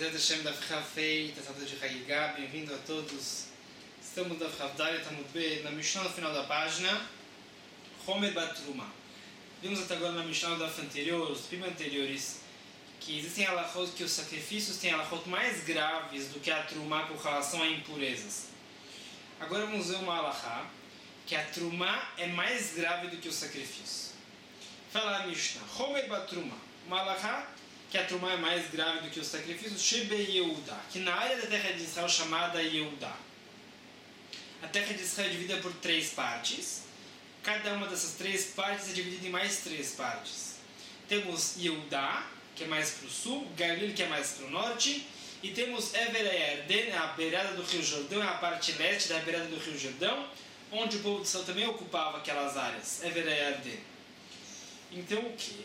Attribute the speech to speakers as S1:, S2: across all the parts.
S1: Bezerra Hashem da Fei, da Santa de Hagigah, bem-vindo a todos. Estamos na Fravdalia Tamud B, na Mishnah no final da página, Homer Batruma. Vimos até agora na Mishnah da anterior, os primeiros anteriores, que existem halachot que os sacrifícios têm halachot mais graves do que a truma com relação a impurezas. Agora vamos ver uma halachá, que a truma é mais grave do que o sacrifício. Fala a Mishnah, Homer Batruma, uma halachá que a truma é mais grave do que o sacrifício, Shebe Yehuda, que na área da terra de Israel chamada Yehuda. A terra de Israel é dividida por 3 partes. Cada uma dessas 3 partes é dividida em mais 3 partes. Temos Yehuda, que é mais para o sul, Galil, que é mais para o norte, e temos Ever Yarden, a beirada do Rio Jordão, a parte leste da beirada do Rio Jordão, onde o povo de Israel também ocupava aquelas áreas, Ever Yarden. Então o que?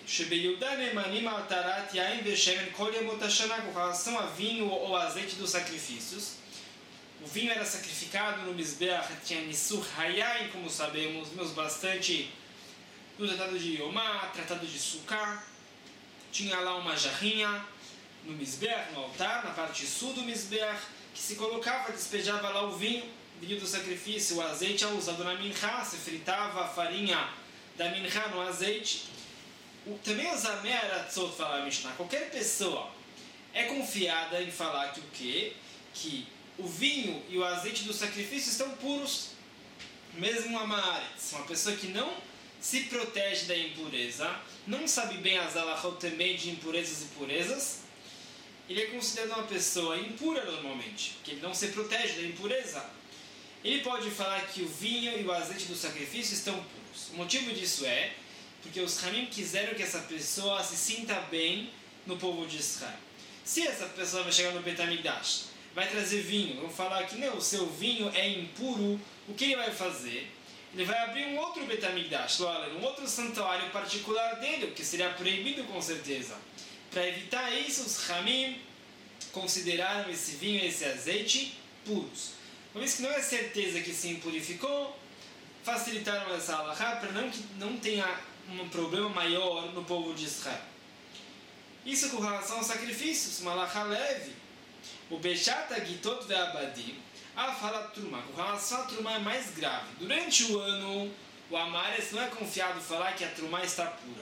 S1: Com relação a vinho ou azeite dos sacrifícios. O vinho era sacrificado no Mizbeach, tinha Nisur Hayain, como sabemos, vimos bastante no Tratado de Yomá, Tratado de Sukkah. Tinha lá uma jarrinha no Mizbeach, no altar, na parte sul do Mizbeach, que se colocava, despejava lá o vinho do sacrifício. O azeite é usado na minchá, se fritava a farinha da minchá no azeite. Também os Ameratzot, fala a Mishnah, qualquer pessoa é confiada em falar que o quê? Que o vinho e o azeite do sacrifício estão puros. Mesmo uma Maaretz, uma pessoa que não se protege da impureza, não sabe bem as halachot também de impurezas e purezas, ele é considerado uma pessoa impura normalmente, porque ele não se protege da impureza. Ele pode falar que o vinho e o azeite do sacrifício estão puros. O motivo disso é porque os Hamim quiseram que essa pessoa se sinta bem no povo de Israel. Se essa pessoa vai chegar no Beit HaMikdash, vai trazer vinho, vão falar que não, o seu vinho é impuro, o que ele vai fazer? Ele vai abrir um outro Beit HaMikdash, um outro santuário particular dele, o que seria proibido com certeza. Para evitar isso, os Hamim consideraram esse vinho e esse azeite puros. Uma vez que não é certeza que se impurificou, facilitaram essa halachá para que não tenha um problema maior no povo de Israel. Isso com relação aos sacrifícios, uma halachá leve. O Bechat Agitot Ve'abadim, a fala Truma, com relação a Truma é mais grave. Durante o ano, o Amaretz não é confiado falar que a Truma está pura.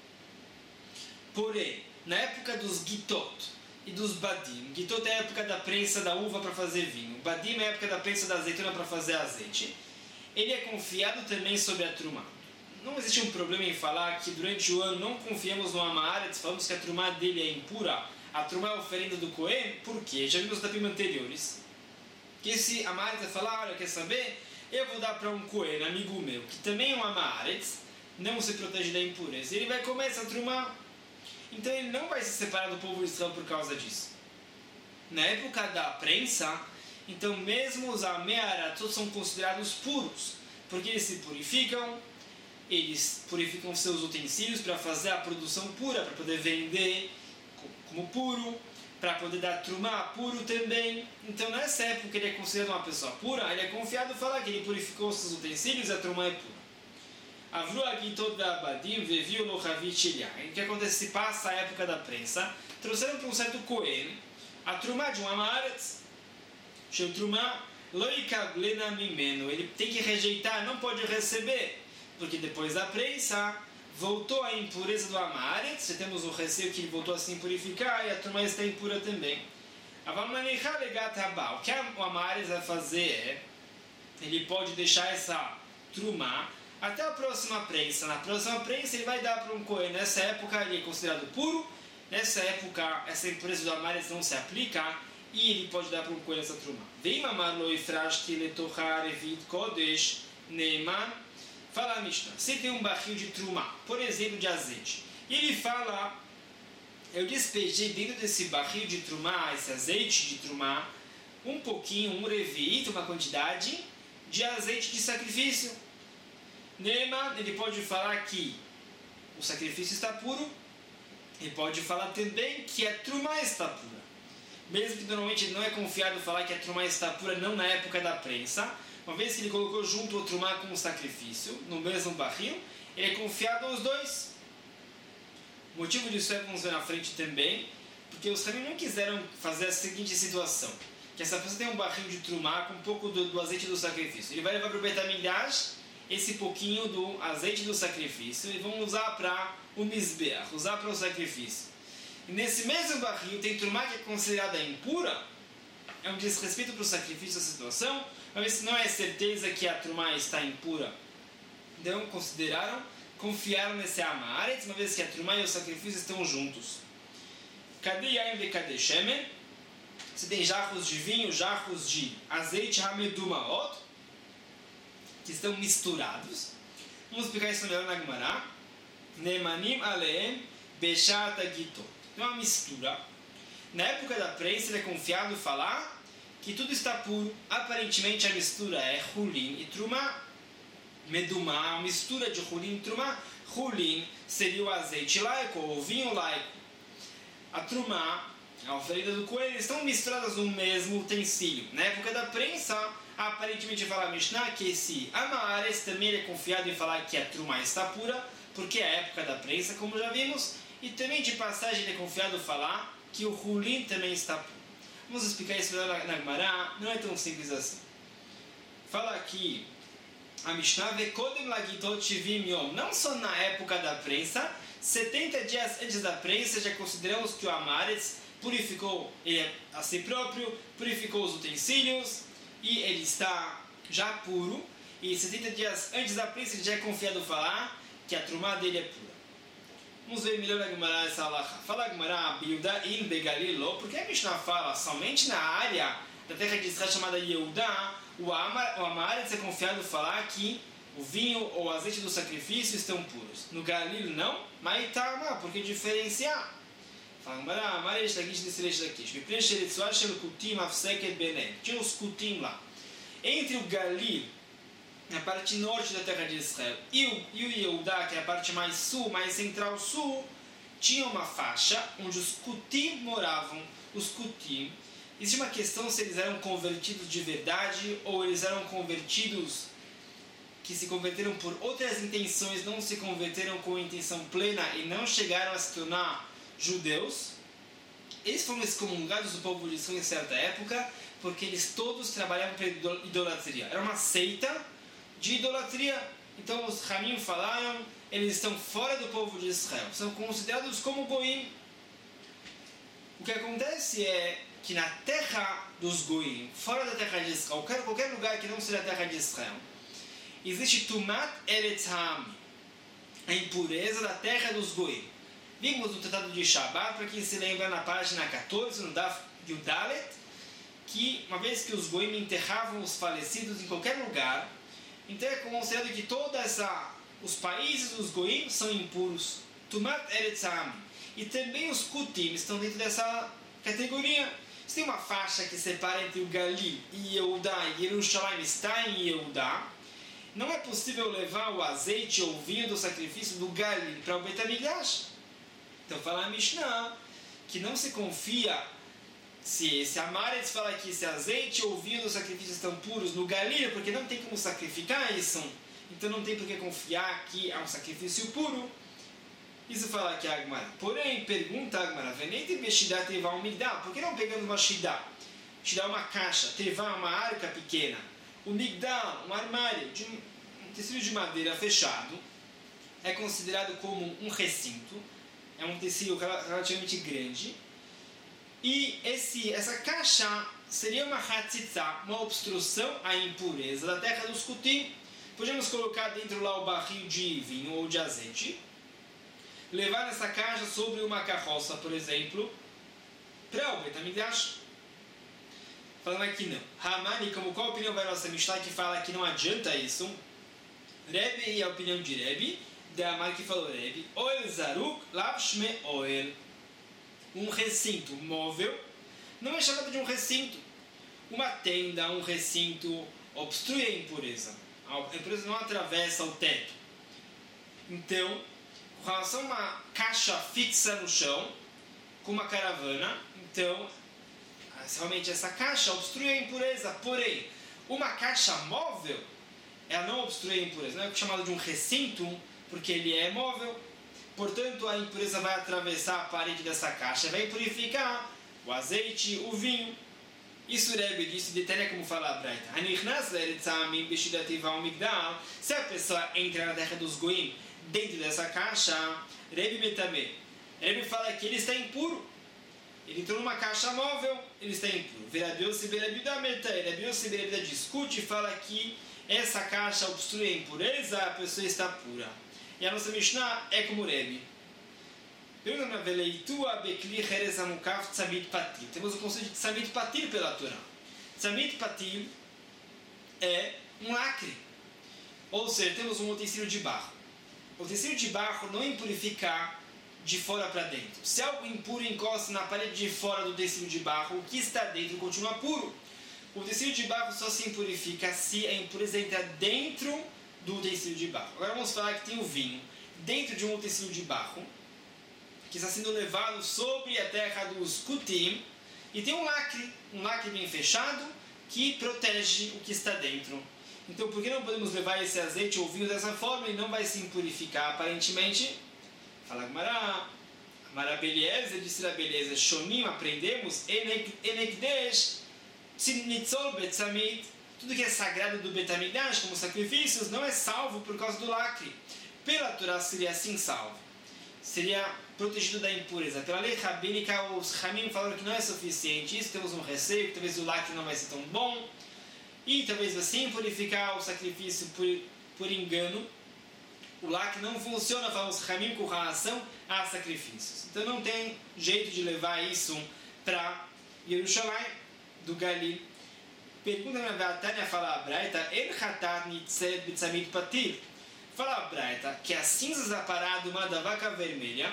S1: Porém, na época dos Gitot e dos Badim, Gitot é a época da prensa da uva para fazer vinho, Badim é a época da prensa da azeitona para fazer azeite, ele é confiado também sobre a Truma. Não existe um problema em falar que durante o ano não confiamos no Amaretz, falamos que a Truma dele é impura, a Truma é a oferenda do Cohen, por quê? Já vimos nos tapim anteriores que esse Amaretz vai falar, olha, quer saber? Eu vou dar para um Cohen, amigo meu, que também é um Amaretz, não se protege da impureza, ele vai comer essa Truma, então ele não vai se separar do povo de Israel por causa disso. Na época da prensa, então mesmo os Ameratzot são considerados puros, porque eles se purificam, eles purificam seus utensílios para fazer a produção pura, para poder vender como puro, para poder dar trumá puro também. Então nessa época ele é considerado uma pessoa pura, ele é confiado em falar que ele purificou seus utensílios e a trumá é pura. Avru agitot ve'abadim veviu lo chavit shilyain. O que acontece se passa a época da prensa? Trouxeram para um certo Cohen a trumá de um Amaretz, shel trumá lo ikablena mimeno. Ele tem que rejeitar, não pode receber, porque depois da prensa voltou a impureza do Amaretz, já temos o receio que ele voltou a se impurificar e a turma está impura também. O que o Amaretz vai fazer é, ele pode deixar essa truma até a próxima prensa. Na próxima prensa ele vai dar para um Cohen. Nessa época ele é considerado puro, nessa época essa impureza do Amaretz não se aplica e ele pode dar para um Cohen essa truma. Vem mamar lo ifrashki letochar evit kodesh neiman. Fala a Mishnah, você tem um barril de truma, por exemplo, de azeite, e ele fala, eu despejei dentro desse barril de truma, esse azeite de truma, um pouquinho, um revit, uma quantidade de azeite de sacrifício. Neman, ele pode falar que o sacrifício está puro, ele pode falar também que a truma está pura. Mesmo que normalmente ele não é confiado falar que a truma está pura, não na época da prensa, uma vez que ele colocou junto o trumá com o sacrifício, no mesmo barril, ele é confiado aos dois. O motivo disso é, vamos ver na frente também, porque os Ramim não quiseram fazer a seguinte situação, que essa pessoa tem um barril de trumá com um pouco do azeite do sacrifício. Ele vai levar para o Beit HaMikdash esse pouquinho do azeite do sacrifício e vão usar para o Mizbeach, usar para o sacrifício. E nesse mesmo barril tem trumá que é considerada impura, é um desrespeito para o sacrifício, a situação, mas não é certeza que a trumá está impura. Então confiaram nesse Amaretz, uma vez que a trumá e o sacrifício estão juntos. Cadê Yaim e cadê Shemen? Você tem jarros de vinho, jarros de azeite, Hamedumaot, que estão misturados. Vamos explicar isso melhor na Gemara. Nemanim aleem beshat agito. É uma mistura. Na época da prensa, ele é confiado falar que tudo está puro. Aparentemente, a mistura é Hulin e Trumá. Medumá, uma mistura de Hulin e Trumá. Hulin seria o azeite laico ou o vinho laico. A Trumá, a oferenda do coelho, estão misturadas no mesmo utensílio. Na época da prensa, aparentemente fala a Mishnah que esse Amaretz também é confiado em falar que a Trumá está pura, porque é a época da prensa, como já vimos, e também de passagem ele é confiado falar que o Hulin também está puro. Vamos explicar isso na Gemara, não é tão simples assim. Fala aqui a Mishnah, Vekodem lagitot shivim yom, não só na época da prensa, 70 dias antes da prensa já consideramos que o Amaretz purificou ele a si próprio, purificou os utensílios e ele está já puro, e 70 dias antes da prensa ele já é confiado falar que a trumá dele é pura. Vamos ver melhor a Gemara essa halakha. Fala a Gemara, Biuda in Begalilo, porque a Mishnah fala somente na área da terra de Israel chamada Yehuda, o Amaretz é confiado falar que o vinho ou o azeite do sacrifício estão puros. No Galil não, mas tá, porque diferenciar. Fala, Amaretz daqui, daqui. Tinha os kutim lá. Entre o Galil, na parte norte da terra de Israel, e o Yehuda, que é a parte mais sul, mais central-sul, tinha uma faixa onde os kutim moravam. Os kutim, existe uma questão se eles eram convertidos de verdade ou eles eram convertidos que se converteram por outras intenções, não se converteram com a intenção plena e não chegaram a se tornar judeus. Eles foram excomungados do povo de Israel em certa época, porque eles todos trabalhavam para idolatria. Era uma seita de idolatria. Então os Ramim falaram, eles estão fora do povo de Israel, são considerados como Goim. O que acontece é que na terra dos Goim, fora da terra de Israel, qualquer lugar que não seja a terra de Israel, existe Tumat Eretz Ha'am, a impureza da terra dos Goim. Vimos no Tratado de Shabbat, para quem se lembra na página 14, no Daf Yudalet, que uma vez que os Goim enterravam os falecidos em qualquer lugar, então é considerado que os países dos Goim são impuros. Tumat Eretz Ha'am. E também os Kutim estão dentro dessa categoria. Se tem uma faixa que separa entre o Galil e Yehuda, e Yerushalayim está em Yehuda, não é possível levar o azeite ou o vinho do sacrifício do Galil para o Beit HaMikdash. Então fala a Mishnah que não se confia se esse Amaretz fala que esse azeite ou o vinho do sacrifício estão puros no Galil, porque não tem como sacrificar isso. Então não tem por que confiar que é um sacrifício puro. Isso fala aqui a Agmará. Porém, pergunta a Agmará, por que não pegando uma Shidá? Shidá é uma caixa, Tevá uma arca pequena, o Migdal, um armário, um tecido de madeira fechado, é considerado como um recinto, é um tecido relativamente grande, e essa caixa seria uma hatzitza, uma obstrução à impureza da terra dos Kutim. Podemos colocar dentro lá o barril de vinho ou de azeite, levar essa caixa sobre uma carroça, por exemplo, para o Beit HaMikdash. Falando aqui não. Hamani, qual a opinião vai nossa Mishnah que fala que não adianta isso? Rebbe e a opinião de Rebbe, da Amar que falou Rebbe, Oel Zaruk Lapshme Oel. Um recinto móvel não é chamado de um recinto. Uma tenda, um recinto, obstrui a impureza. A impureza não atravessa o teto. Então, com relação a uma caixa fixa no chão, com uma caravana, então, realmente essa caixa obstrui a impureza. Porém, uma caixa móvel, ela não obstrui a impureza. Não é chamado de um recinto, porque ele é móvel. portanto a impureza vai atravessar a parede dessa caixa, vai purificar o azeite, o vinho. Isso Rebbe disse, detalha como fala a Braita. Se a pessoa entra na terra dos Goim, dentro dessa caixa, Rebbe Metame. Rebbe fala que ele está impuro. Ele entrou numa caixa móvel, ele está impuro. Verabiose Berabida discute e fala que essa caixa obstrui a impureza, a pessoa está pura. E a nossa Mishnah é como Rebbe. Temos o conceito de Tzamid Patir pela Torá. Tzamid Patir é um lacre. Ou seja, temos um utensílio de barro. O utensílio de barro não impurifica de fora para dentro. Se algo impuro encosta na parede de fora do utensílio de barro, o que está dentro continua puro. O utensílio de barro só se impurifica se a impureza entra dentro do utensílio de barro. Agora vamos falar que tem o vinho dentro de um utensílio de barro, que está sendo levado sobre a terra dos Kutim, e tem um lacre bem fechado, que protege o que está dentro. Então, por que não podemos levar esse azeite ou vinho dessa forma e não vai se impurificar? Aparentemente, fala Gmará Beliezer, disse a beleza, Shonim, aprendemos, Enekdesh, Nitzol Betzamid, tudo que é sagrado do Betamigdash, como sacrifícios, não é salvo por causa do lacre. Pela Torá seria assim salvo. Seria protegido da impureza. Pela lei rabínica, os Ramim falaram que não é suficiente. Isso temos um receio, que talvez o lacre não vai ser tão bom. E talvez assim purificar o sacrifício por engano. O lacre não funciona, falam os Ramim, com relação a sacrifícios. Então não tem jeito de levar isso para Jerusalém, do Galil. Pergunta na Tânia, fala a Braita, El Hatat Nitzed B'Tzamid Patir. Fala a Braita que as cinzas da parada da vaca vermelha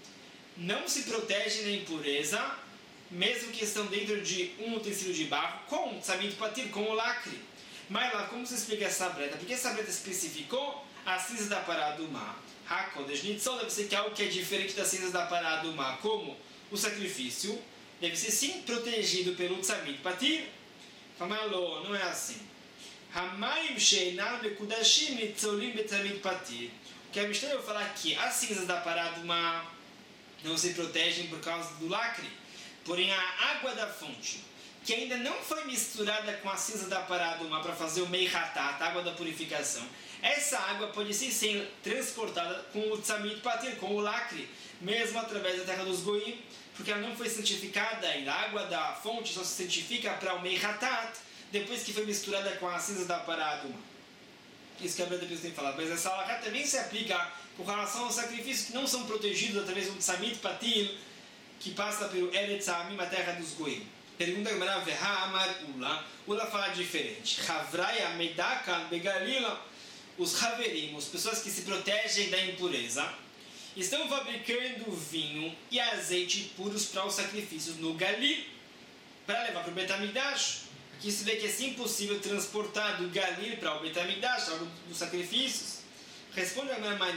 S1: não se protegem da impureza, mesmo que estão dentro de um utensílio de barro, com o Tzamid Patir, com o lacre. Mas lá, como se explica essa Braita? Porque essa Braita especificou as cinzas da parada do mar. HaKodesh Nitzol deve ser que algo que é diferente das cinzas da parada do mar, como o sacrifício, deve ser sim protegido pelo Tzamid Patir. Fala, não é assim. Hamayim sheinam mekudashim nitzolim betamid patir. O que a Mishnah vai falar aqui, as cinzas da parada do mar não se protegem por causa do lacre, porém a água da fonte, que ainda não foi misturada com a cinza da parada do mar para fazer o meihatat, a água da purificação, essa água pode ser transportada com o tzamid patir, com o lacre, mesmo através da terra dos goim, porque ela não foi santificada ainda. A água da fonte só se santifica para o meihatat depois que foi misturada com as cinzas da parada. Isso que a Bíblia tem falado. Mas essa alahá também se aplica com relação aos sacrifícios que não são protegidos através do tzamid patir, que passa pelo Eretz Amim, a terra dos goim. Pergunta a Gemara, Veha Amar Ula. Ula fala diferente. Havraya Medakan Begalila. Os haverim, as pessoas que se protegem da impureza, estão fabricando vinho e azeite puros para os sacrifícios no Galil, para levar para o Betamigdash. Aqui se vê que é sim possível transportar do Galil para o Betamigdash, algo dos sacrifícios. Responde a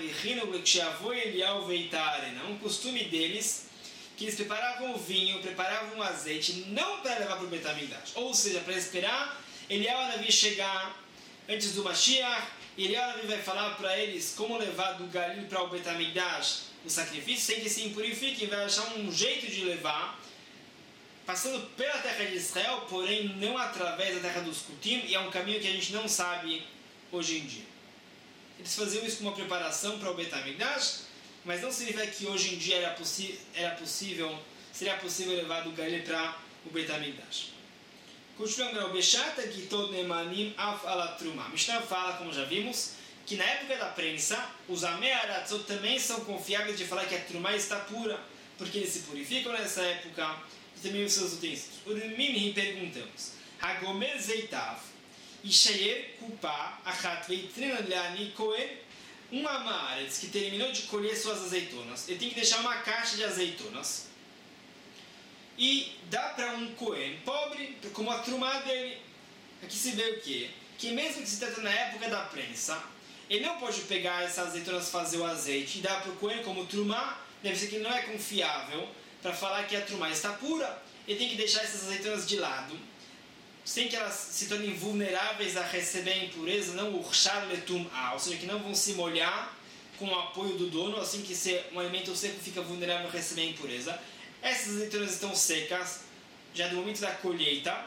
S1: um costume deles, que eles preparavam o vinho, preparavam o azeite, não para levar para o Betamigdash, ou seja, para esperar Eliyahu Hanavi chegar antes do Mashiach, e Eliyahu Hanavi vai falar para eles como levar do Galil para o Betamigdash o sacrifício, sem que se impurifiquem, vai achar um jeito de levar, passando pela terra de Israel, porém não através da terra dos Kutim, e é um caminho que a gente não sabe hoje em dia. Eles faziam isso como uma preparação para o Betamigdash, mas não significa que hoje em dia seria possível levar do Galil para o Betamigdash. Continuando, o Bechata Gitot Nemanim Af Alatruma. Mishnah fala, como já vimos, que na época da prensa, os Amei Aratzot também são confiáveis de falar que a Truma está pura, porque eles se purificam nessa época e também os seus utensílios. O Minhi perguntamos: Hagomer Zeitav, Ishayer Kupa Achat Veitrina Leani Kohen, um Amaretz que terminou de colher suas azeitonas, ele tem que deixar uma caixa de azeitonas e dá para um Cohen pobre, como a trumá dele. Aqui se vê o quê? Que mesmo que se trata na época da prensa, ele não pode pegar essas azeitonas, fazer o azeite e dar para o Cohen como trumá. Deve ser que ele não é confiável para falar que a trumá está pura. Ele tem que deixar essas azeitonas de lado, sem que elas se tornem vulneráveis a receber a impureza, não urshar letum a, ou seja, que não vão se molhar com o apoio do dono, assim que um alimento seco fica vulnerável a receber impureza. Essas azeitonas estão secas, já do momento da colheita,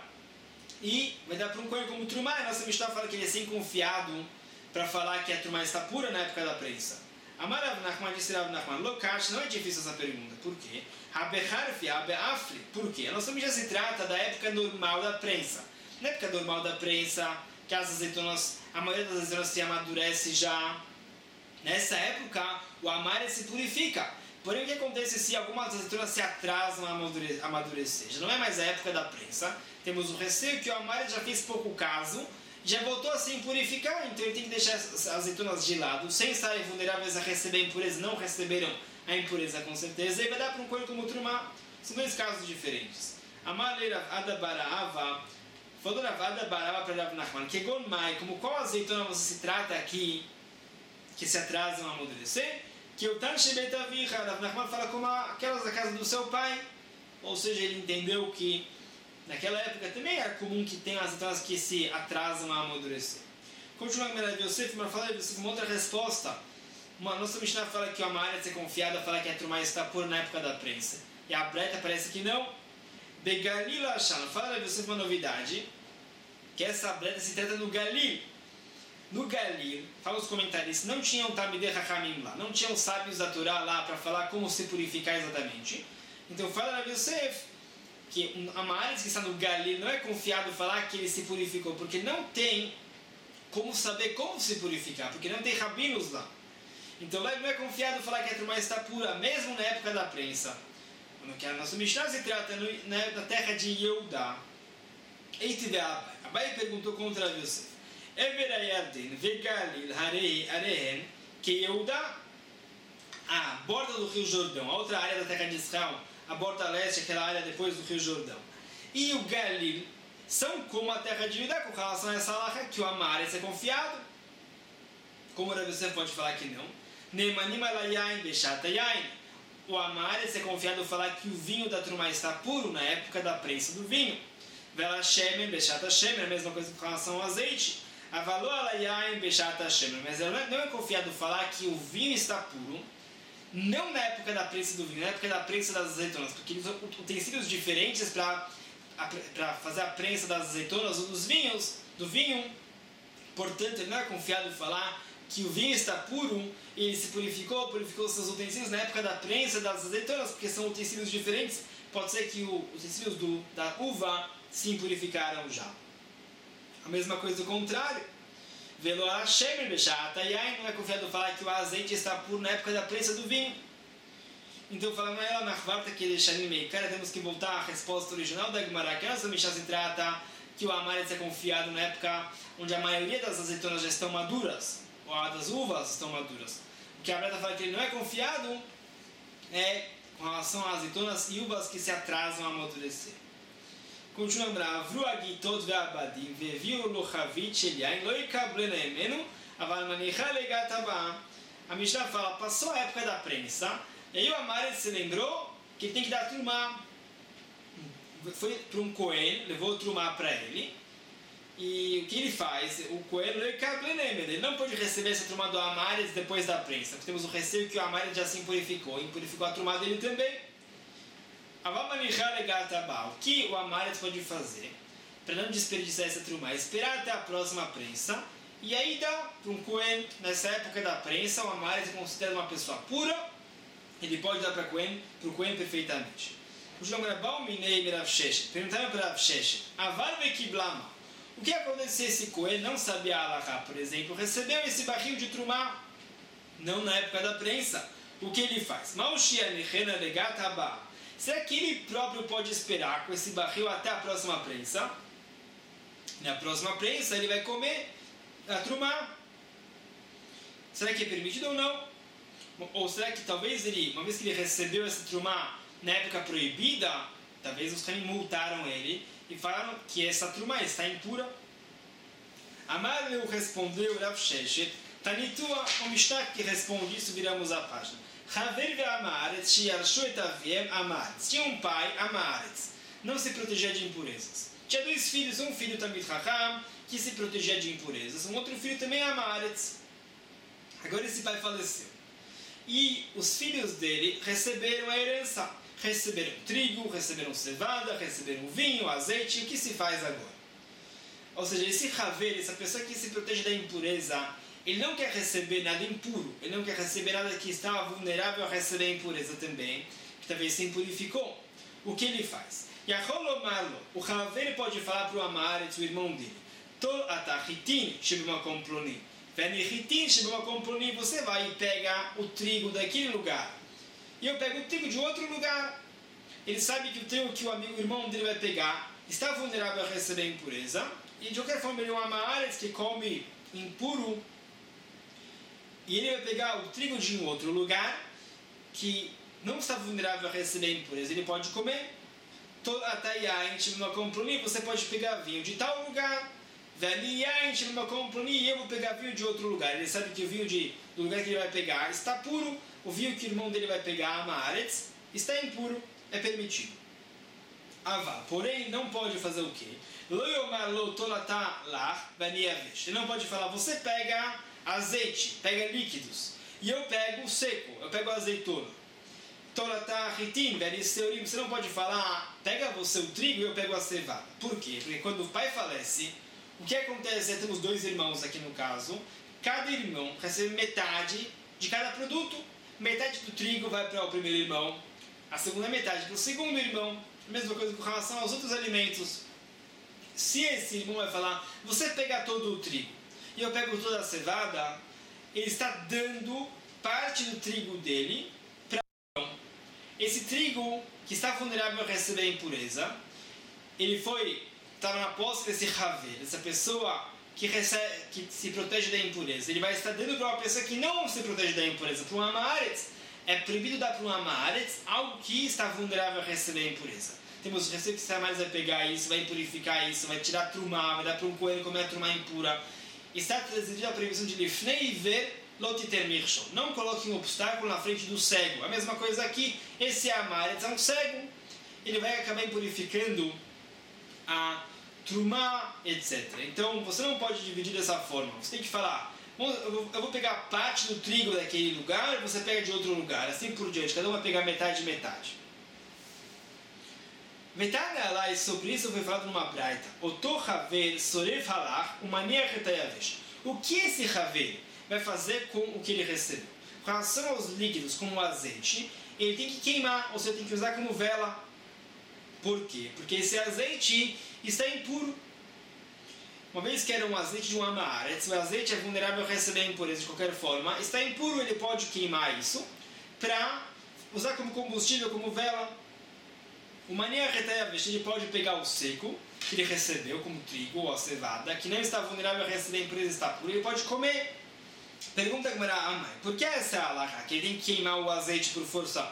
S1: e vai dar para um coelho como trumá. A nossa Mishnah fala que ele é sem confiado para falar que a trumá está pura na época da prensa. Amar Rav Nachman disse Rav Nachman, Lokash, não é difícil essa pergunta. Por quê? Habeharfi, habeafli. Por quê? A nossa Mishnah se trata da época normal da prensa. Na época normal da prensa, que as azeitonas, a maioria das azeitonas se amadurece já. Nessa época, o amare se purifica. Porém, o que acontece se algumas azeitonas se atrasam a amadurecer? Já não é mais a época da prensa. Temos o receio que o amare já fez pouco caso, já voltou a se impurificar, então ele tem que deixar as azeitonas de lado, sem estarem vulneráveis a receber a impureza, não receberam a impureza com certeza, e vai dar para um coelho como o trumá. São dois casos diferentes. Amale Rav Ada Barava, falou Rav Ada Barava para Rav Nachman, que gonmai, como qual azeitona você se trata aqui, que se atrasam a amadurecer, que o Tan Shebetavicha, Rav Nachman fala como aquelas da casa do seu pai, ou seja, ele entendeu que naquela época também era comum que tenham azeitonas que se atrasam a amadurecer. Continuando com Yosef, mas fala Yosef uma outra resposta. Nossa Mishnah fala que o amare ser confiado, fala que a trumá está pura na época da prensa. E a breta parece que não. Begalil Hashan, fala Yosef uma novidade, que essa breta se trata no Galil. No Galil, fala os comentaristas, não tinham Talmidei Chachamim lá, não tinham sábios da Torá lá para falar como se purificar exatamente. Então fala Yosef que a Maaretz que está no Galil não é confiado falar que ele se purificou, porque não tem como saber como se purificar, porque não tem rabinos lá. Então não é confiado falar que a trumá está pura, mesmo na época da prensa. Que a nossa Mishnah se trata na terra de Yehudá. Eitive Abai. Abai perguntou contra Yosef. Evera Yarden, Vegalil, Arehen, que Yehudá, a borda do Rio Jordão, a outra área da terra de Israel, a borda leste, aquela área depois do Rio Jordão, e o Galil são como a terra de Judá com relação a essa alahá, que o amare é confiado. Como você pode falar que não? Nemanim alayain bechata yain. O amare é confiado falar que o vinho da trumá está puro na época da prensa do vinho. Vela shemen bechata shemen, a mesma coisa com relação ao azeite. Avalou alayain bechata shemen, mas não é confiado falar que o vinho está puro não na época da prensa do vinho, na época da prensa das azeitonas, porque eles usam utensílios diferentes para fazer a prensa das azeitonas ou dos vinhos, do vinho. Portanto, ele não é confiado falar que o vinho está puro e ele se purificou seus utensílios na época da prensa das azeitonas, porque são utensílios diferentes. Pode ser que os utensílios da uva se purificaram já. A mesma coisa do contrário. Velo Hashem bechata yain, não é confiado falar que o azeite está puro na época da prensa do vinho. Então, falando ela na quarta que deixa meio cara, temos que voltar à resposta original da Gemara, que a nossa Mishnah se trata que o amaretz é confiado na época onde a maioria das azeitonas já estão maduras, ou das uvas estão maduras. O que a Breta fala que ele não é confiado é com relação às azeitonas e uvas que se atrasam a amadurecer. Continuando, Avru agitot ve'abadim ve'viu lochavit sheliain lo ikablena emenu aval manicha legat haba. A Mishnah fala, passou a época da prensa, e aí o amaretz se lembrou que ele tem que dar trumá. Foi para um coelho, levou o trumá para ele, e o que ele faz? O coelho ele não pode receber essa trumá do amaretz depois da prensa, porque temos o receio que o amaretz já se purificou, e purificou a trumá dele também. O que o amaretz pode fazer para não desperdiçar essa trumá? Esperar até a próxima prensa, e aí dá para um coelho. Nessa época da prensa, o amaretz é considerado uma pessoa pura, ele pode dar para o coelho perfeitamente. Perguntaram para Rav Sheshet, o que acontece se esse coelho não sabia a alahá, por exemplo, recebeu esse barril de trumá, não na época da prensa? O que ele faz? Será que ele próprio pode esperar com esse barril até a próxima prensa? Na próxima prensa ele vai comer a trumá. Será que é permitido ou não? Ou será que talvez ele, uma vez que ele recebeu essa trumá na época proibida, talvez os caras multaram ele e falaram que essa trumá está impura? Amarleu respondeu Rav Sheshet, Tanitua, o Mishnah que responde isso, viramos a página. Tinha um pai, Amaretz, não se protegia de impurezas. Tinha dois filhos, um filho Talmid Chacham, que se protegia de impurezas, um outro filho também, Amaretz. Agora esse pai faleceu. e os filhos dele receberam a herança. Receberam trigo, receberam cevada, receberam vinho, azeite. E o que se faz agora? Ou seja, esse Haver, essa pessoa que se protege da impureza, ele não quer receber nada impuro. Ele não quer receber nada que está vulnerável a receber a impureza também, que talvez se impurificou. O que ele faz? O Haver pode falar para o Amaretz, o irmão dele. Você vai e pega o trigo daquele lugar. E eu pego o trigo de outro lugar. Ele sabe que o trigo que o irmão dele vai pegar está vulnerável a receber a impureza. E de qualquer forma ele é um Amaretz que come impuro. E ele vai pegar o trigo de um outro lugar que não está vulnerável a receber a impureza. Ele pode comer. Você pode pegar vinho de tal lugar. E eu vou pegar vinho de outro lugar. Ele sabe que o vinho do lugar que ele vai pegar está puro. O vinho que o irmão dele vai pegar, Amaretz, está impuro, é permitido. Porém, não pode fazer o quê? Ele não pode falar, você pega azeite, pega líquidos, e eu pego seco, eu pego azeitona. Você não pode falar, pega você o trigo e eu pego a cevada. Por quê? Porque quando o pai falece, o que acontece? Temos dois irmãos aqui no caso, cada irmão recebe metade de cada produto. Metade do trigo vai para o primeiro irmão, a segunda metade para o segundo irmão. Mesma coisa com relação aos outros alimentos. Se esse irmão vai falar, você pega todo o trigo e eu pego toda a cevada, ele está dando parte do trigo dele para o irmão. Esse trigo que está vulnerável a receber a impureza, ele estava na posse desse Haver, dessa pessoa que se protege da impureza. Ele vai estar dando para uma pessoa que não se protege da impureza. Para um Amaretz, é proibido dar para um Amaretz algo que está vulnerável a receber a impureza. Temos o receio que esse Amaretz vai pegar isso, vai impurificar isso, vai tirar a trumá, vai dar para um coelho comer a trumá impura. Está trazida a previsão de Lifnei ver lotiter mirshon. Não coloque um obstáculo na frente do cego. A mesma coisa aqui, esse Amaretz é um cego. Ele vai acabar impurificando a trumá, etc. Então, você não pode dividir dessa forma. Você tem que falar, eu vou pegar parte do trigo daquele lugar, você pega de outro lugar, assim por diante. Cada um vai pegar metade e metade. Metade lá, e sobre isso foi falado numa braita. Oto Haver sorev halach umania retayavesh. O que esse Haver vai fazer com o que ele recebeu? Com relação aos líquidos, como o azeite, ele tem que queimar, ou seja, tem que usar como vela. Por quê? Porque esse azeite está impuro. Uma vez que era um azeite de um Amaretz, o azeite é vulnerável a receber a impureza de qualquer forma, está impuro, ele pode queimar isso para usar como combustível, como vela. O mania retayavesh, ele pode pegar o seco que ele recebeu, como trigo ou a cevada, que não está vulnerável a receber a impureza, está puro, ele pode comer. Pergunta como era mãe, por que essa halakha, que ele tem que queimar o azeite por força?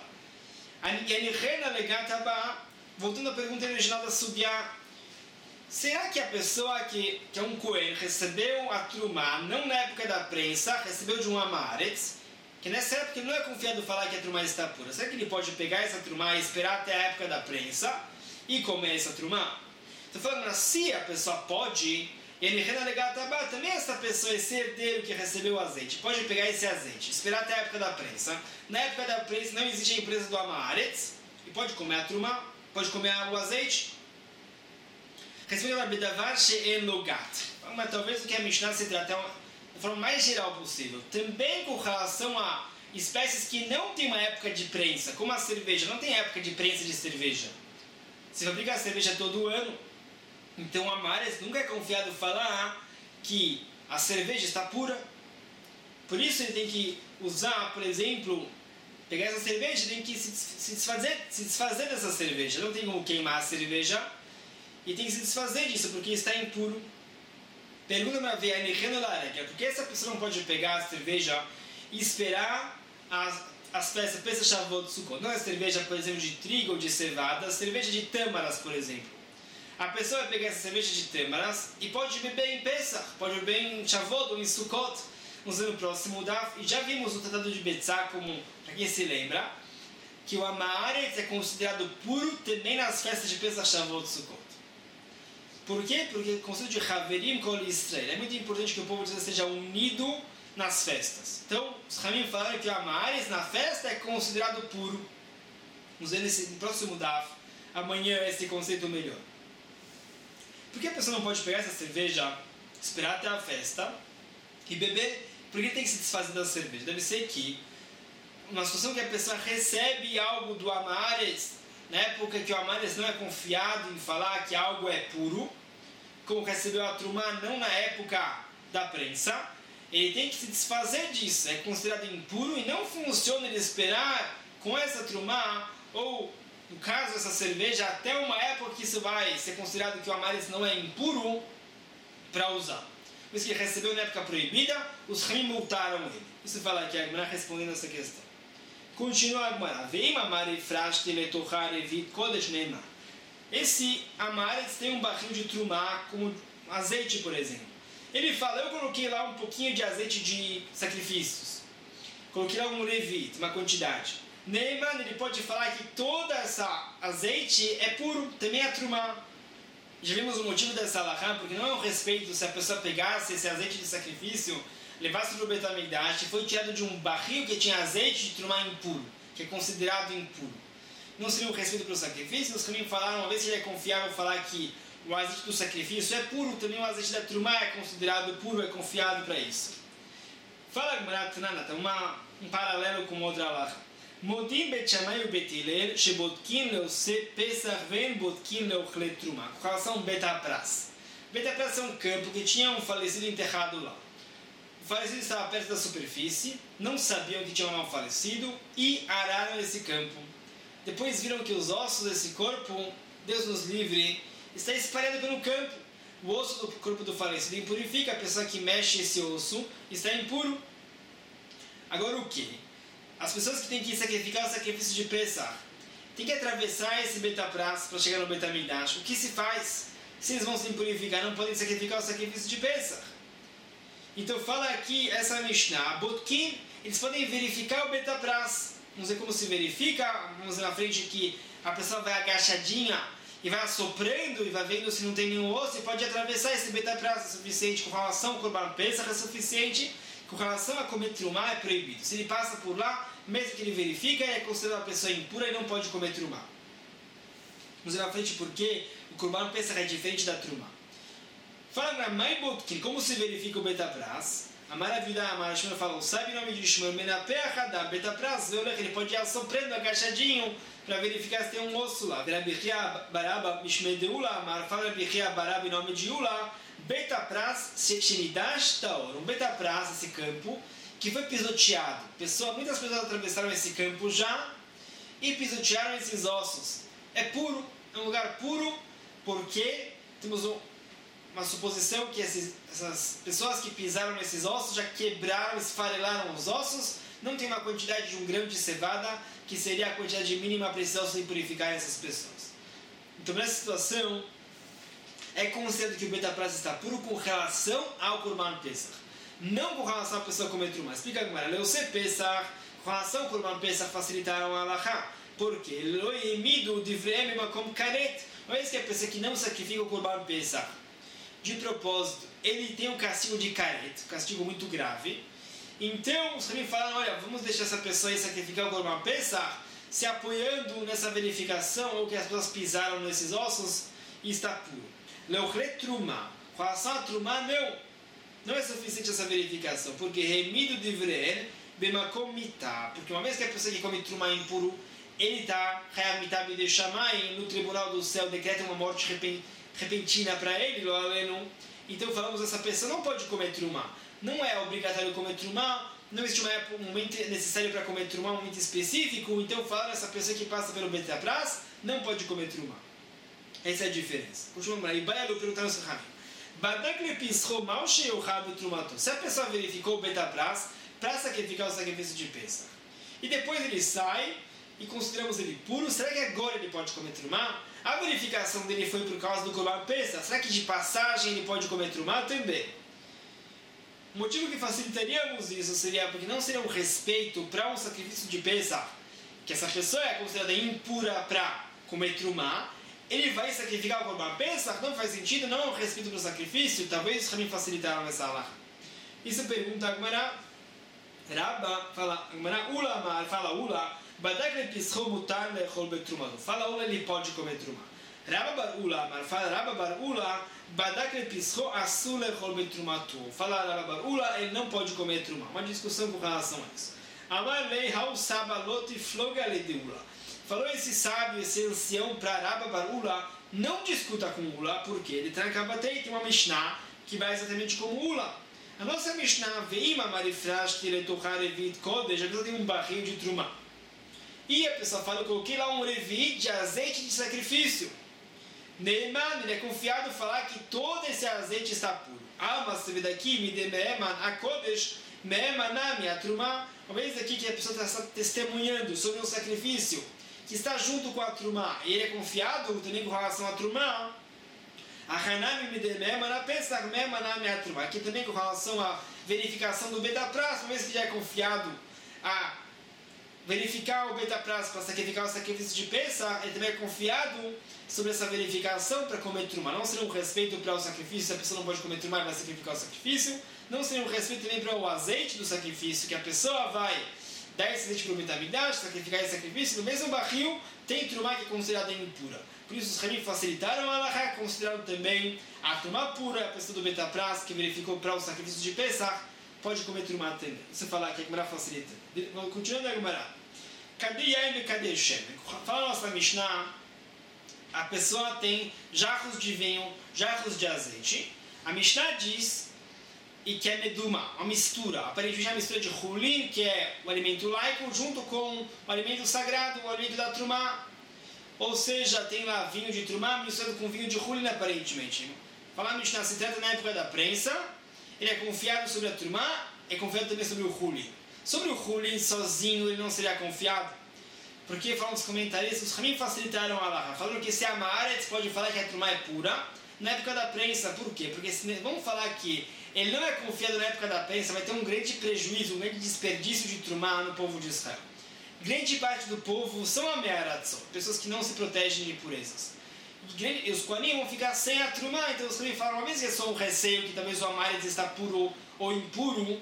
S1: Voltando à pergunta original da Subiá, será que a pessoa que é um Cohen recebeu a trumá, não na época da prensa, recebeu de um Amaretz, que nessa época ele não é confiado falar que a trumá está pura, será que ele pode pegar essa trumá e esperar até a época da prensa e comer essa trumá? Estou falando, se a pessoa pode, também essa pessoa, esse herdeiro que recebeu o azeite, pode pegar esse azeite, esperar até a época da prensa. Na época da prensa não existe a empresa do Amaretz, e pode comer a trumá, pode comer o azeite. Respeito a Bedavar She'en Logat. Mas talvez o que a Mishnah se trata da forma mais geral possível. Também com relação a espécies que não tem uma época de prensa, como a cerveja, não tem época de prensa de cerveja. Se fabrica a cerveja todo ano, então o Amaretz nunca é confiado falar que a cerveja está pura. Por isso ele tem que usar, por exemplo, pegar essa cerveja, tem que se desfazer dessa cerveja. Não tem como queimar a cerveja e tem que se desfazer disso porque está impuro. Pergunta para ver, por que essa pessoa não pode pegar a cerveja e esperar as peças Shavuot Sukkot? Não é cerveja, por exemplo, de trigo ou de cevada, cerveja de tâmaras, por exemplo. A pessoa vai pegar essa cerveja de tâmaras e pode beber em Pesach, pode beber em Shavuot ou em Sukkot, nos anos próximos. E já vimos no Tratado de Betzá, como para quem se lembra, que o Amaretz é considerado puro também nas festas de Pesach, Shavuot, Sukkot. Por quê? Porque o conceito de Haverim Kol Israel é muito importante que o povo de Israel seja unido nas festas. Então, os Ramim falaram que o Amares na festa é considerado puro. Vamos ver no próximo DAF, amanhã, esse conceito melhor. Por que a pessoa não pode pegar essa cerveja, esperar até a festa e beber? Por que tem que se desfazer da cerveja? Deve ser que uma situação que a pessoa recebe algo do Amares, na época que o Amares não é confiado em falar que algo é puro, como recebeu a Trumá não na época da prensa, ele tem que se desfazer disso, é considerado impuro e não funciona ele esperar com essa Trumá, ou no caso essa cerveja, até uma época que isso vai ser considerado que o Amares não é impuro para usar. Por isso que ele recebeu na época proibida, os Ramim multaram ele. Isso fala aqui a Gemara respondendo essa questão. Continua a Gemara. Veim Amari frashte letochar evit kodesh neymar. Esse Amaretz tem um barril de trumá, como azeite, por exemplo. Ele fala, eu coloquei lá um pouquinho de azeite de sacrifícios. Coloquei lá um levite, uma quantidade. Neymar, ele pode falar que todo esse azeite é puro, também é trumá. Já vimos o motivo dessa alahá, porque não é um respeito se a pessoa pegasse esse azeite de sacrifício, levasse para o Beit HaMikdash e foi tirado de um barril que tinha azeite de trumá impuro, que é considerado impuro. Não seria um respeito pelo sacrifício? Os Ramim falaram, uma vez que ele é confiável falar que o azeite do sacrifício é puro, também o azeite da trumá é considerado puro, é confiado para isso. Fala um paralelo com outra alahá. Modim Bet Shammai e Bet Hillel, shebotkin leose Pesach ven botkin leochle trumá. Com relação ao Bet HaPras. Bet HaPras é um campo que tinha um falecido enterrado lá. O falecido estava perto da superfície, não sabiam que tinha um falecido e araram esse campo. Depois viram que os ossos desse corpo, Deus nos livre, está espalhado pelo campo. O osso do corpo do falecido impurifica, a pessoa que mexe esse osso está impuro. Agora o que? As pessoas que têm que sacrificar o sacrifício de Pesach têm que atravessar esse Bet HaPras para chegar no Beit HaMikdash. O que se faz? Se eles vão se impurificar, não podem sacrificar o sacrifício de Pesach. Então fala aqui essa Mishnah, Botkin, eles podem verificar o Bet HaPras. Vamos ver como se verifica, vamos ver na frente que a pessoa vai agachadinha e vai assoprando e vai vendo se não tem nenhum osso e pode atravessar esse Bet HaPras, é suficiente. Com relação ao Korban Pesach é suficiente, com relação a comer trumá é proibido. Se ele passa por lá, mesmo que ele verifica, é considerado uma pessoa impura e não pode comer trumá. Vamos ver na frente porque o Korban Pesach é diferente da trumá. Fala na mãe Botkin, como se verifica o Bet HaPras? A maravilha, a Marashman falou, sabe o nome de Shmuel Menapeh da Bet HaPras? Ele pode ir assoprando, agachadinho, para verificar se tem um osso lá. Rabichia Baraba Mishmei de Ula, fala Rabichia Baraba em nome de Ula, Bet HaPras Shenidash Taor. Um Bet HaPras, esse campo, que foi pisoteado. Muitas pessoas atravessaram esse campo já e pisotearam esses ossos. É puro, é um lugar puro, porque temos uma suposição que essas pessoas que pisaram nesses ossos já quebraram, esfarelaram os ossos, não tem uma quantidade de 1 grão de cevada, que seria a quantidade mínima para esses ossos purificar essas pessoas. Então, nessa situação, é considerado que o Bet HaPras está puro com relação ao Korban Pesach, não com relação à pessoa comer trumá. Explica a Gemara, Leose Pesach, com relação ao Korban Pesach facilitaram a alahá, porque Loimidu Divrei Makom Karet, uma vez que a pessoa que não sacrifica o Korban Pesach, de propósito, ele tem um castigo de karet, um castigo muito grave. Então, os Ramim falaram, olha, vamos deixar essa pessoa ir sacrificar o Korban Pesach, se apoiando nessa verificação, ou que as pessoas pisaram nesses ossos, e está puro. Leochle trumá, com relação a trumá, não é suficiente essa verificação, porque remido de vreel, bemakom mitá, porque uma vez que a pessoa que come trumá impuro, ele está, no tribunal do céu, decreta uma morte repentina para ele, então falamos, essa pessoa não pode comer trumá. Não é obrigatório comer trumá, não existe um momento necessário para comer trumá, um momento específico, então falaram, essa pessoa que passa pelo Bet HaPras não pode comer trumá. Essa é a diferença. Continuamos lá, e Baialu perguntaram ao Ramim, se a pessoa verificou o Bet HaPras para sacrificar o sacrifício de Pesach, e depois ele sai, e consideramos ele puro, será que agora ele pode comer trumá? A verificação dele foi por causa do Korban Pesach, será que de passagem ele pode comer trumá? Também. O motivo que facilitaríamos isso seria porque não seria um respeito para um sacrifício de Pesach, que essa pessoa é considerada impura para comer trumá, ele vai sacrificar o Korban Pesach, não faz sentido, não é um respeito para o sacrifício, talvez os Ramim facilitaram essa alahá. Isso pergunta a Gemara. Rabba fala, Gemara Ula, fala Ula, Badak lepisro mutar lechol betruma. Fala Ula, ele pode comer truma. Rabba bar Ula, fala Rabba bar Ula, Badak lepisro asul lechol betrumatu. Fala Rabba bar Ula, ele não pode comer truma. Uma discussão com relação a isso. Amar lei hau sabalot e floga le de Ula. Falou esse sábio, esse ancião para Rabba bar Ula, não discuta com Ula, porque ele tem uma Mishnah que vai exatamente como Ula. A nossa Mishnah, Veima Marifrash, que ele tocar Revit Kodesh, a pessoa tem um barril de truma. E a pessoa fala, eu coloquei lá um Revit de azeite de sacrifício. Neiman, ele é confiado em falar que todo esse azeite está puro. Mas você vê daqui, Midememan, a Kodesh, Meemanami, a truma. Uma vez aqui que a pessoa está testemunhando sobre um sacrifício que está junto com a truma, e ele é confiado também com relação à truma. A Hanami Midememana pensa na truma. Aqui também com relação à verificação do Betapras, uma vez que já é confiado a verificar o Betapras para sacrificar o sacrifício de Pesach, ele também é confiado sobre essa verificação para comer truma. Não seria um respeito para o sacrifício, se a pessoa não pode comer truma, vai sacrificar o sacrifício. Não seria um respeito também para o azeite do sacrifício, que a pessoa vai dar esse azeite para o Betamidash, sacrificar esse sacrifício. No mesmo barril tem truma que é considerada impura. Por isso os Ramim facilitaram a Alahá, consideraram também a truma pura, a pessoa do Betapras, que verificou para o sacrifício de Pesach, pode comer truma também. Você falar que a Gemara facilita. Continuando a Gemara. Cadê Yaim e cadê Shem? Fala a nossa Mishnah, a pessoa tem jarros de vinho, jarros de azeite. A Mishnah diz e que é meduma, uma mistura. Aparentemente é uma mistura de hulin, que é o alimento laico, junto com o alimento sagrado, o alimento da truma. Ou seja, tem lá vinho de truma misturado com vinho de hulin, aparentemente. Falar a Mishnah se trata na época da prensa, ele é confiado sobre a truma, é confiado também sobre o hulin. Sobre o hulin sozinho ele não seria confiado, porque falam os comentaristas, os Ramim facilitaram a Alahá, falando que se a Maaretz pode falar que a truma é pura, na época da prensa, por quê? Porque se vamos falar que ele não é confiado na época da prensa, vai ter um grande prejuízo, um grande desperdício de truma no povo de Israel. Grande parte do povo são amearatzot, pessoas que não se protegem de impurezas. E os Kohanim vão ficar sem a truma, então os Kohanim falam, uma vez que é só um receio que talvez o Amaretz está puro ou impuro,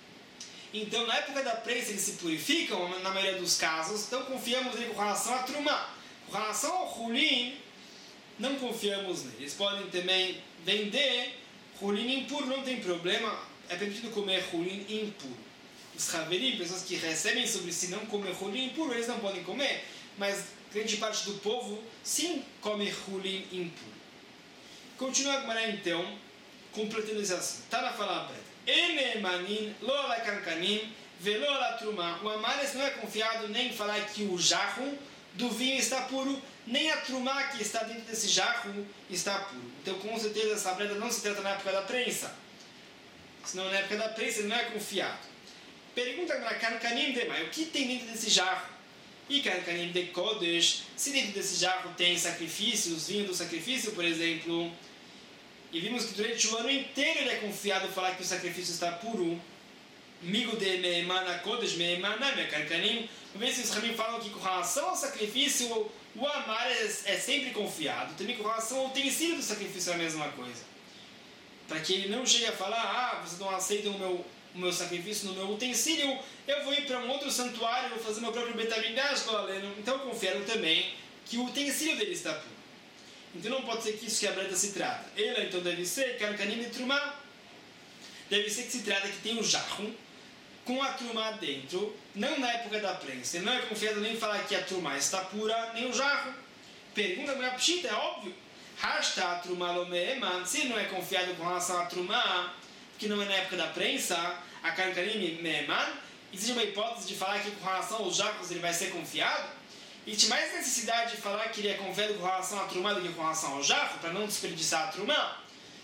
S1: então na época da prensa eles se purificam, na maioria dos casos, então confiamos nele com relação à truma. Com relação ao hulin, não confiamos nele. Eles podem também vender hulin impuro, não tem problema, é permitido comer hulin impuro. Os haverim, pessoas que recebem sobre si não comer hulin impuro, eles não podem comer, mas grande parte do povo sim come hulin impuro. Continua a Gemara então, completando esse assunto. Tá na fala preta. Enemanin, lo ala kankanim, velo ala truma. O Amaretz não é confiado nem em falar que o jarro do vinho está puro, nem a truma que está dentro desse jarro está puro. Então, com certeza, essa breda não se trata na época da prensa. Senão, na época da prensa, ele não é confiado. Pergunta para Kankanim demais, o que tem dentro desse jarro? E Kankanim de Kodesh, se dentro desse jarro tem sacrifícios, vinho do sacrifício, por exemplo, e vimos que durante o ano inteiro ele é confiado em falar que o sacrifício está puro, Migo de Meimana Kodesh, Meimana, Kankanim, uma vez que os Ramim falam que com relação ao sacrifício, o Amar é sempre confiado, também com relação ao utensílio do sacrifício é a mesma coisa. Para que ele não chegue a falar, vocês não aceitam o meu sacrifício no meu utensílio, eu vou ir para um outro santuário, vou fazer meu próprio Betamidash, então confiaram também que o utensílio dele está puro. Então não pode ser que isso que a breta se trata. Ela então deve ser, Kankanim de Trumá, deve ser que se trata que tem um jarro com a truma dentro, não na época da prensa. Ele não é confiado nem em falar que a truma está pura, nem o jarro. Pergunta para a Pshita, é óbvio. Hashta a truma lo meeman, se ele não é confiado com relação à truma, que não é na época da prensa, a Kankanim meeman, existe uma hipótese de falar que com relação aos jarros ele vai ser confiado? E tem mais necessidade de falar que ele é confiado com relação à truma do que com relação ao jarro, para não desperdiçar a truma?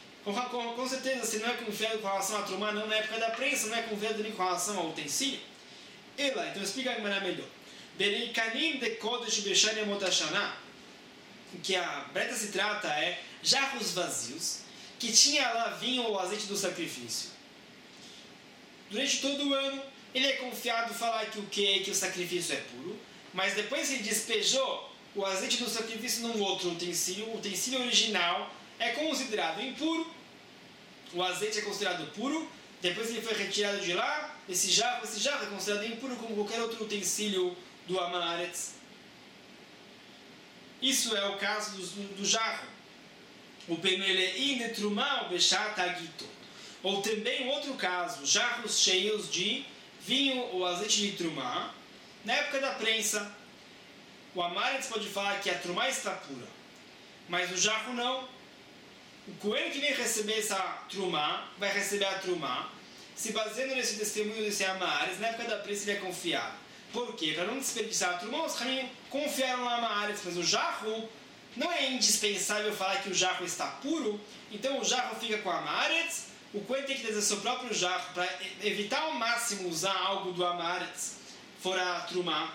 S1: Com certeza, se não é confiado com relação à truma, não na época da prensa, não é confiado nem com relação ao utensílio. E lá, então explica a maneira melhor. Bereikanim de Kodesh Beshane Motashana, o que a breta se trata é jarros vazios, que tinha lá vinho ou azeite do sacrifício. Durante todo o ano, ele é confiado em falar que o sacrifício é puro, mas depois ele despejou o azeite do sacrifício num outro utensílio, o utensílio original é considerado impuro, o azeite é considerado puro, depois ele foi retirado de lá, esse jarro é considerado impuro como qualquer outro utensílio do Amaretz. Isso é o caso do jarro. O Pemelein de Trumá, o Bechat Agito. Ou também outro caso, jarros cheios de vinho ou azeite de Trumá, na época da prensa. O Amaretz pode falar que a Trumá está pura, mas o jarro não. O Cohen que vem receber essa Trumá, vai receber a Trumá, se baseando nesse testemunho desse Amaretz, na época da prensa ele é confiado. Por quê? Para não desperdiçar a Trumá, os Ramim confiaram no Amaretz, mas o jarro não é indispensável falar que o jarro está puro, então o jarro fica com o Amaretz, o Cohen tem que trazer seu próprio jarro para evitar ao máximo usar algo do Amaretz, fora a Trumá.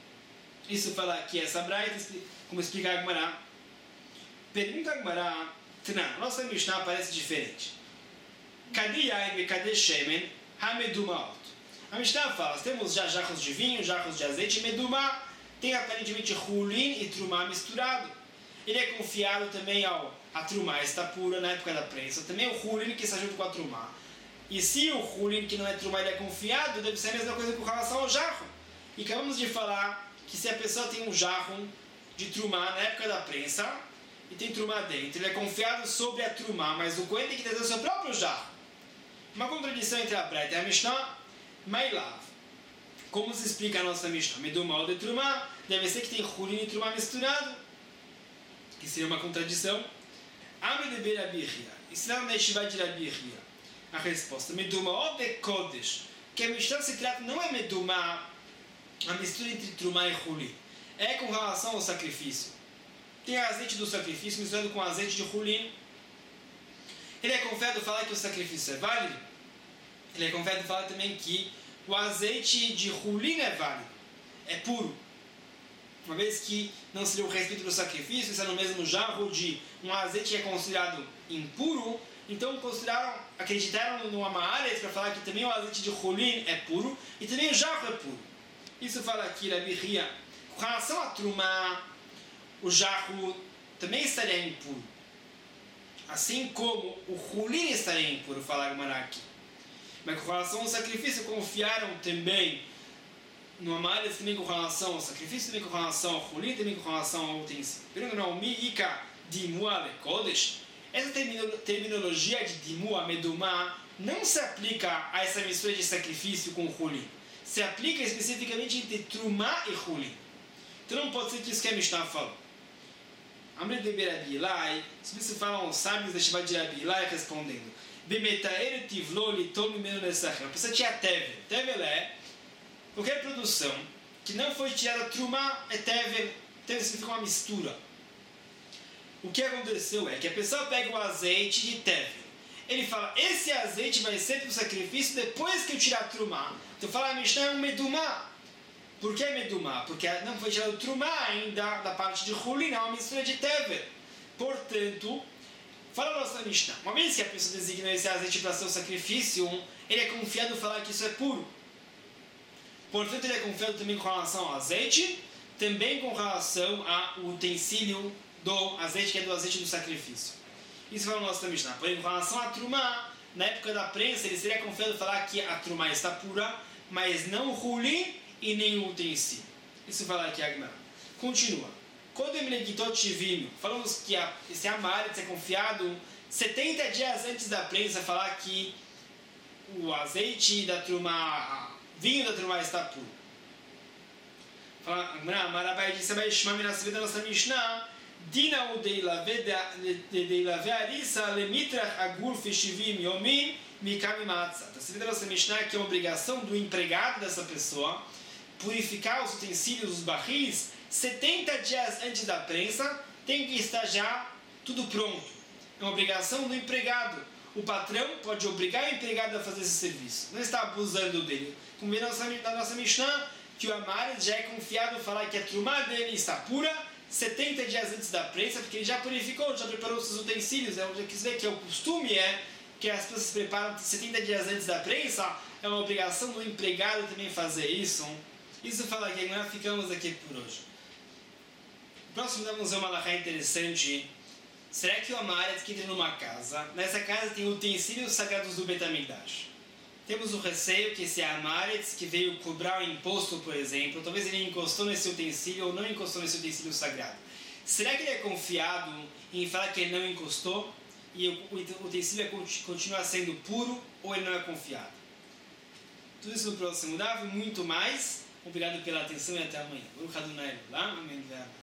S1: Isso fala aqui essa braita, como explicar a Gemara. Pergunta a Gemara, Tnan, nossa Mishnah parece diferente. Cadê Yain e cadê Shemen? Hamedumaot. A Mishnah fala, temos já jarros de vinho, jarros de azeite, e Medumá tem aparentemente Hulin e Trumá misturado. Ele é confiado também a Trumá está pura na época da prensa, também o Hulin que está junto com a Trumá. E se o Hulin que não é Trumá ele é confiado, deve ser a mesma coisa com relação ao jarro. E acabamos de falar que se a pessoa tem um jarro de Trumá na época da prensa e tem Trumá dentro, ele é confiado sobre a Trumá, mas o Cohen tem que trazer o seu próprio jarro. Uma contradição entre a Braita e a Mishnah, Mailav. Como se explica a nossa Mishnah? Medumal de Trumá, deve ser que tem Hulin e Trumá misturado, que seria uma contradição. Ame de Berabirria, ensinado na Yeshiva de Rabirria. A resposta, Medumal de Kodesh, que a Mishnah se trata não é Medumá, a mistura entre Trumá e Hulin, é com relação ao sacrifício. Tem azeite do sacrifício misturado com azeite de Hulin. Ele é confiado em falar que o sacrifício é válido. Ele é confiado em falar também que o azeite de Hulin é válido, é puro. Uma vez que não seria o respeito do sacrifício, está no mesmo jarro de um azeite que é considerado impuro, então acreditaram no Amaretz para falar que também o azeite de Hulin é puro e também o jarro é puro. Isso fala aqui, Rabi Ria. Com relação a Trumá, o jarro também estaria impuro. Assim como o Hulin estaria impuro, fala Gemara aqui. Mas com relação ao sacrifício, confiaram também no Amaretz, também com relação ao sacrifício, também com relação ao Hulin, também com relação ao utensílio. Pergunta não, Mi Ika Dimua Lekodesh. Essa terminologia de Dimua, Medumá, não se aplica a essa mistura de sacrifício com o Hulin. Se aplica especificamente entre Trumá e Hulin. Então não pode ser que isso que a Mishnah falou. Amre de Berabilai, se falam os sábios da Yeshiva de Berabilai respondendo: Bemetaer tivlo litol mimeno nesachel. A pessoa tinha tevel. Tevel é qualquer produção que não foi tirada Trumá é tevel. Tevel significa uma mistura. O que aconteceu é que a pessoa pega o azeite de tevel. Ele fala, esse azeite vai ser para o sacrifício depois que eu tirar a Trumá. Então fala, a Mishnah é um Medumá. Por que Medumá? Porque não foi tirado Trumá ainda da parte de Hulin, é uma mistura de Tever. Portanto, fala a nossa Mishnah, uma vez que a pessoa designa esse azeite para ser o sacrifício, ele é confiado em falar que isso é puro. Portanto, ele é confiado também com relação ao azeite, também com relação ao utensílio do azeite, que é do azeite do sacrifício. Isso fala a nossa Mishnah. Porém, com relação à Trumá, na época da prensa, ele seria confiado em falar que a Trumá está pura, mas não o Hulin e nem o utensílio. Isso fala aqui a Gemara. Continua. Kodem legitot shivim. Falamos que esse Amaretz é confiado 70 dias antes da prensa falar que o azeite da Trumá, vinho da Trumá está puro. Fala a Gemara, Marabai disse, vai chamar da nossa Mishnah, Dina udei arisa lemitrach agur feshivim yomim mikami matzah. Você vê da nossa Mishnah que é uma obrigação do empregado dessa pessoa purificar os utensílios, os barris, 70 dias antes da prensa, tem que estar já tudo pronto. É uma obrigação do empregado. O patrão pode obrigar o empregado a fazer esse serviço. Não está abusando dele. Como vê da nossa Mishnah, que o Amaretz já é confiado em falar que a Trumá dele está pura 70 dias antes da prensa, porque ele já purificou, já preparou os seus utensílios. Já quis ver que o costume é que as pessoas se preparam 70 dias antes da prensa, é uma obrigação do empregado também fazer isso. Isso fala aqui, agora ficamos aqui por hoje. Próximo vamos ver uma halakha interessante. Será que o Amaretz que entra numa casa, nessa casa tem utensílios sagrados do Beit HaMikdash? temos o receio que esse Amaretz, que veio cobrar o imposto, por exemplo, talvez ele encostou nesse utensílio ou não encostou nesse utensílio sagrado. Será que ele é confiado em falar que ele não encostou e o utensílio continua sendo puro ou ele não é confiado? Tudo isso no próximo Daf, muito mais. Obrigado pela atenção e até amanhã. Amém.